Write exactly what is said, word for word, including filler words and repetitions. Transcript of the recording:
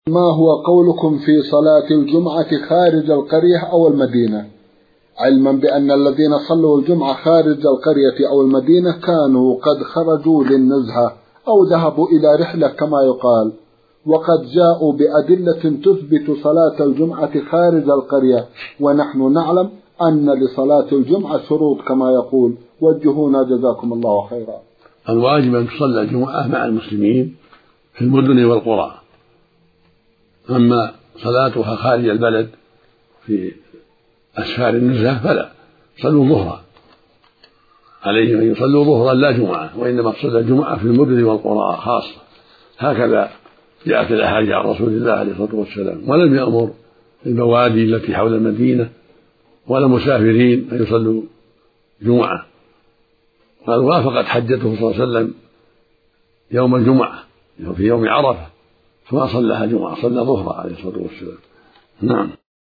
ما هو قولكم في صلاة الجمعة خارج القرية أو المدينة؟ علما بأن الذين صلوا الجمعة خارج القرية أو المدينة كانوا قد خرجوا للنزهة أو ذهبوا إلى رحلة كما يقال، وقد جاءوا بأدلة تثبت صلاة الجمعة خارج القرية، ونحن نعلم أن لصلاة الجمعة شروط كما يقول. وجهونا جزاكم الله خيرا. الواجب أن تصلى الجمعة مع المسلمين في المدن والقرى، أما صلاتها خارج البلد في أسفار النزهة فلا، صلوا ظهرا، عليهم أن يصلوا ظهرا لا جمعة، وإنما تصلى الجمعة في المدن والقرى خاصة. هكذا جاءت الأحاديث عن رسول الله عليه الصلاة والسلام، ولم يأمر البوادي التي حول المدينة ولا مسافرين أن يصلوا جمعة، قال وافقت حجته صلى الله عليه وسلم يوم الجمعة في يوم عرفة فما صلىها جمعة، صلى ظهرا عليه الصلاة والسلام. نعم.